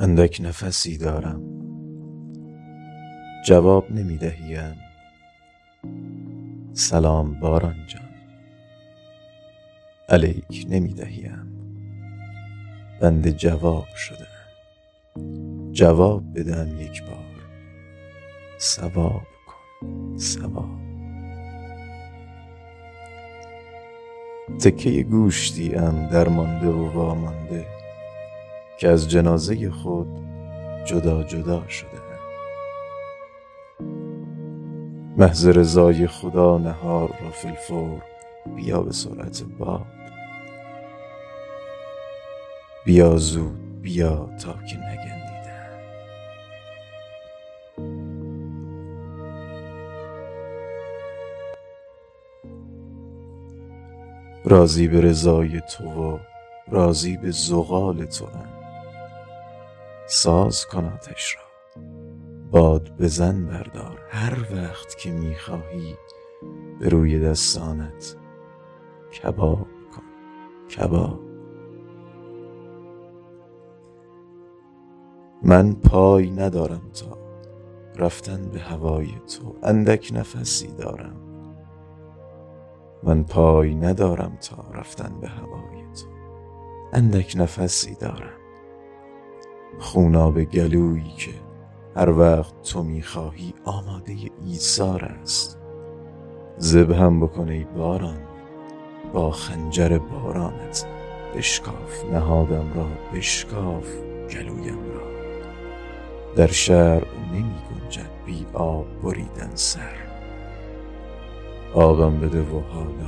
اندک نفسی دارم، جواب نمیدهیم. سلام باران جان، علیک نمیدهیم. بنده جواب شدم، جواب بدم یک بار. ثواب کن ثواب. تکه گوشتی ام درمانده و وامانده، که از جنازه خود جدا جدا شده ام. محض رضای خدا نهار را فی الفور، بیا به سرعت باد. بیا زود بیا تا که نگندیدم. راضی به رضای تو و راضی به زغال تو ام. ساز کن آتش را، باد بزن بردار. هر وقت که میخواهی به روی دستانت کباب کن کباب. من پای ندارم تا رفتن به هوای تو، اندک نفسی دارم. من پای ندارم تا رفتن به هوای تو، اندک نفسی دارم. خوناب گلویی که هر وقت تو میخواهی آماده ایثار است. ذبحم بکن ای باران، با خنجر بارانت بشکاف نهادم را، بشکاف گلویم را. در شرع نمی گنجد بی آب بریدن سر. آبم بده و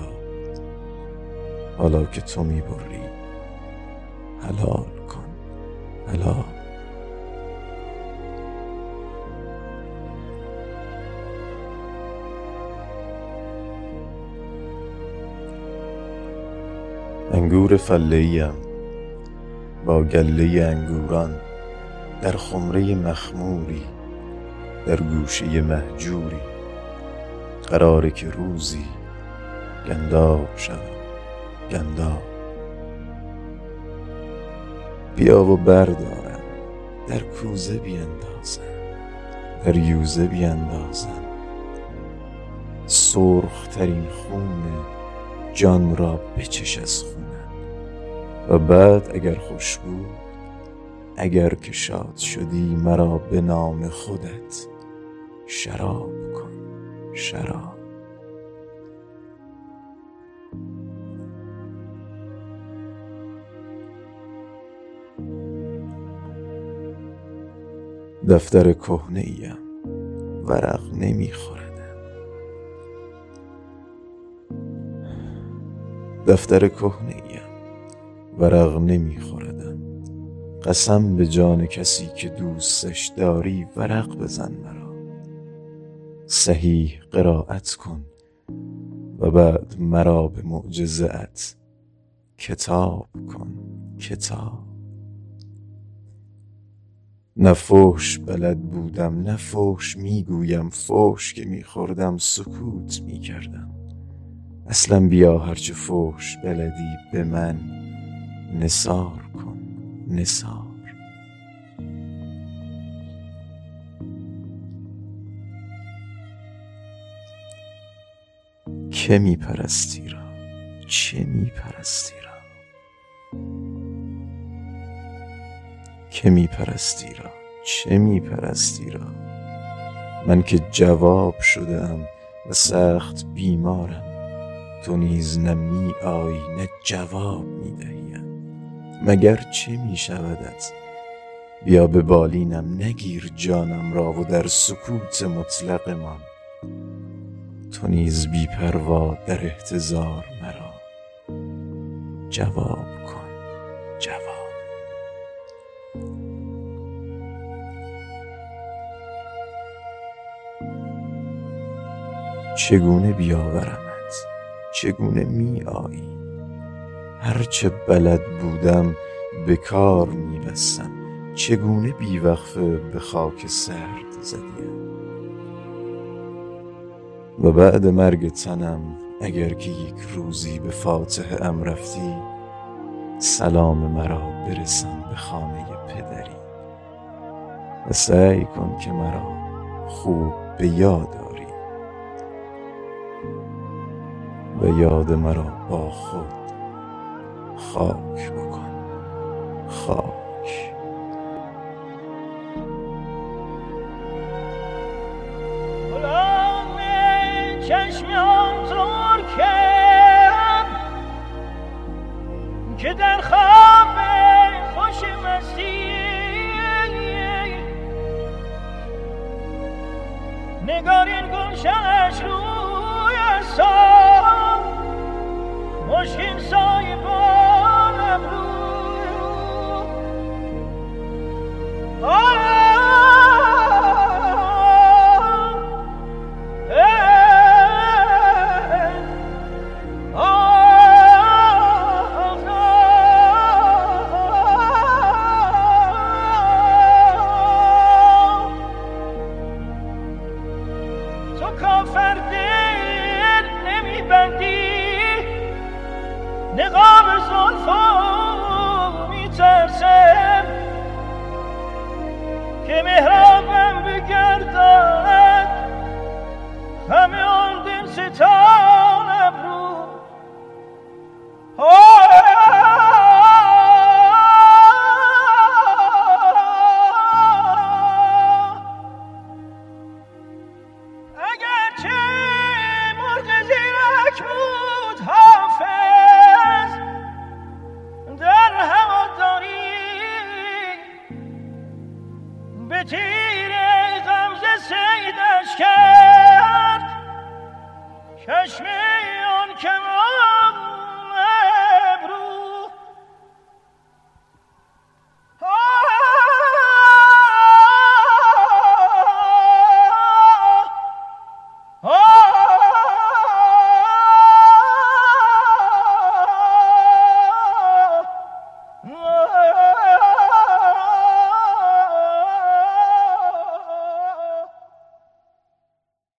حالا که تو می بری، حلال کن حلال. انگور فله‌ایم با گله انگوران، در خمره مخموری در گوشه مهجوری. قراره که روزی گنداب شوم گنداب. بیا و بردارم، در کوزه بیندازم، در یوزه بیندازم. سرخ ترین خون جان را بچش از خونم. و بعد اگر خوش بود، اگر که شاد شدی، مرا به نام خودت شراب کن شراب. دفتر کهنه ایم، ورق نمیخوردم. دفتر کهنه ایم، ورق نمیخوردم. قسم به جان کسی که دوستش داری، ورق بزن مرا. صحیح قرائت کن و بعد مرا به معجزه‌ات کتاب کن کتاب. نه فحش بلد بودم نه فحش میگویم. فحش که میخوردم سکوت میکردم. اصلا بیا هرچه فحش بلدی به من نثار کن نثار. که میپرستی را چه میپرستی را، که میپرستی را چه میپرستی را. من که جواب شده ام و سخت بیمارم. تو نیز نه می آیی نه جواب میدهیم. مگر چه میشودت؟ بیا به بالینم نگیر جانم را، و در سکوت مطلق من تو نیز بی پروا در احتضار مرا جواب کن جواب. چگونه بیاورمت؟ چگونه می آیی؟ هرچه بلد بودم به کار می بستم. چگونه بیوقفه به خاک سرد زدیم؟ و بعد مرگ تنم اگر که یک روزی به فاتحه ام رفتی، سلام مرا برسان به خانه پدری. و سعی کن که مرا خوب به یاد آری و یاد مرا با خود خاک بکن، خاک. چشم